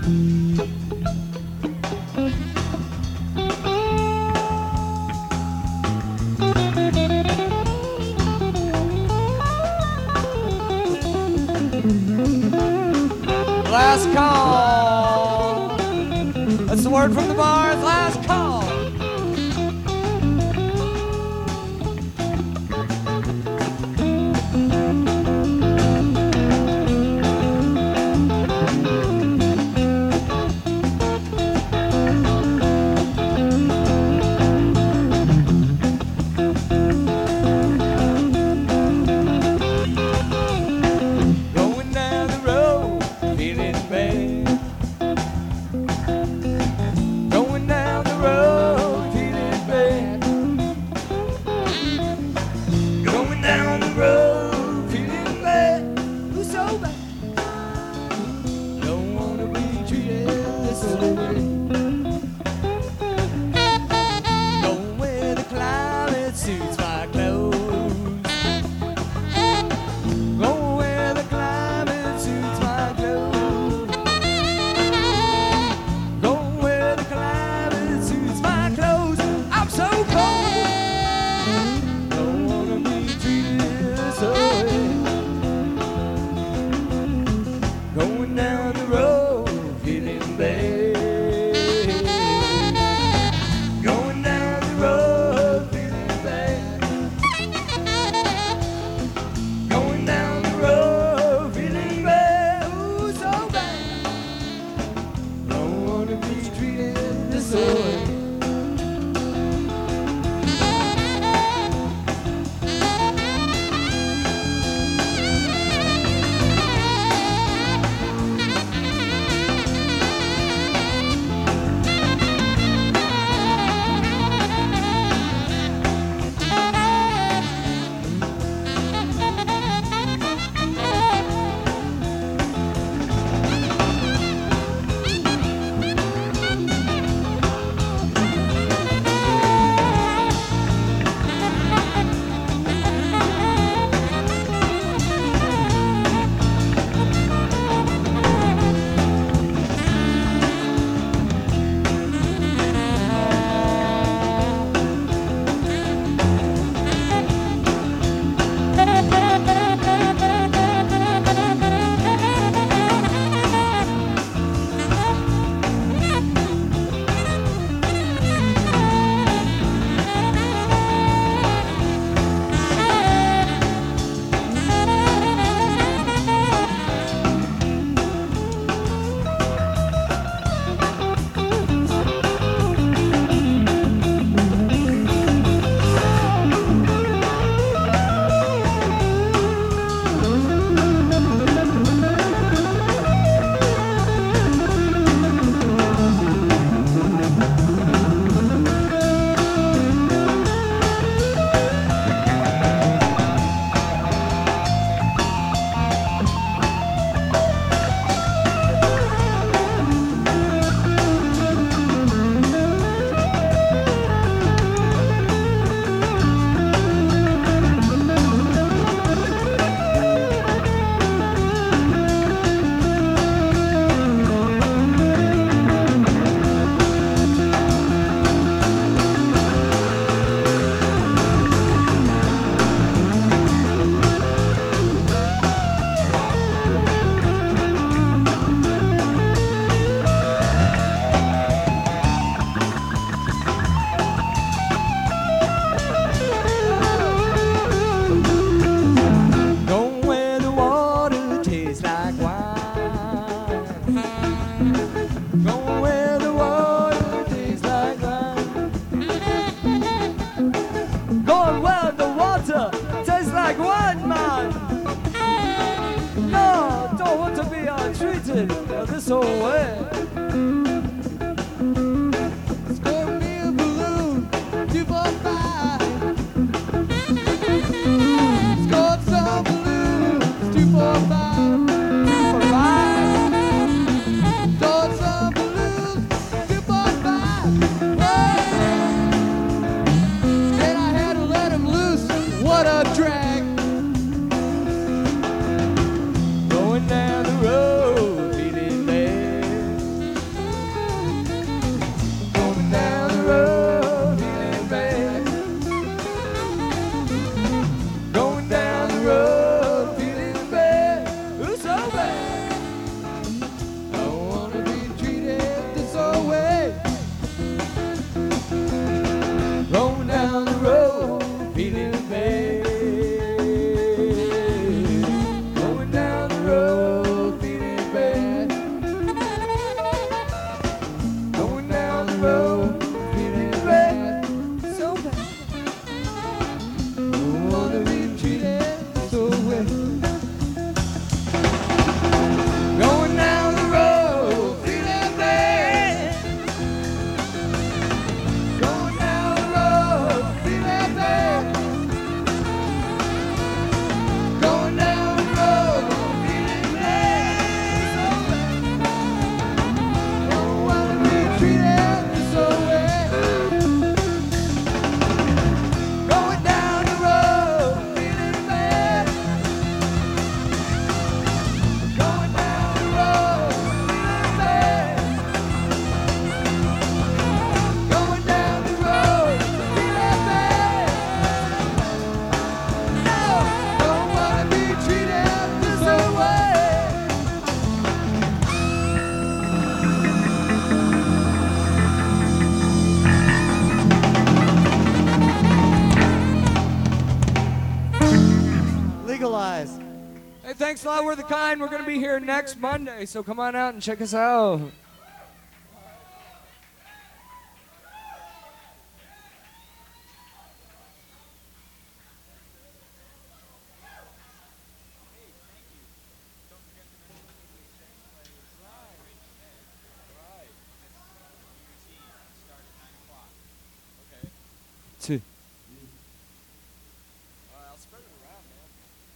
Last call. That's the word from the bars. Last call. This whole way. Score me a balloon, 245. Scored some balloons, 245. 245. Scored some balloons, 245. Said I had to let him loose. What a drag. Going down the road. road, feeling bad, so bad. Don't wanna be treated so well. Going down the road, feeling bad. Going down the road, feeling bad. Going down the road, feeling bad, so bad. Don't wanna be treated so well. Going down the road, feeling bad. Going down the road, feeling bad. Going down the road, feeling bad. No, don't wanna be treated this way. Legalize. Hey, thanks a lot. We're the kind. We're going to be here next Monday, so come on out and check us out. Two.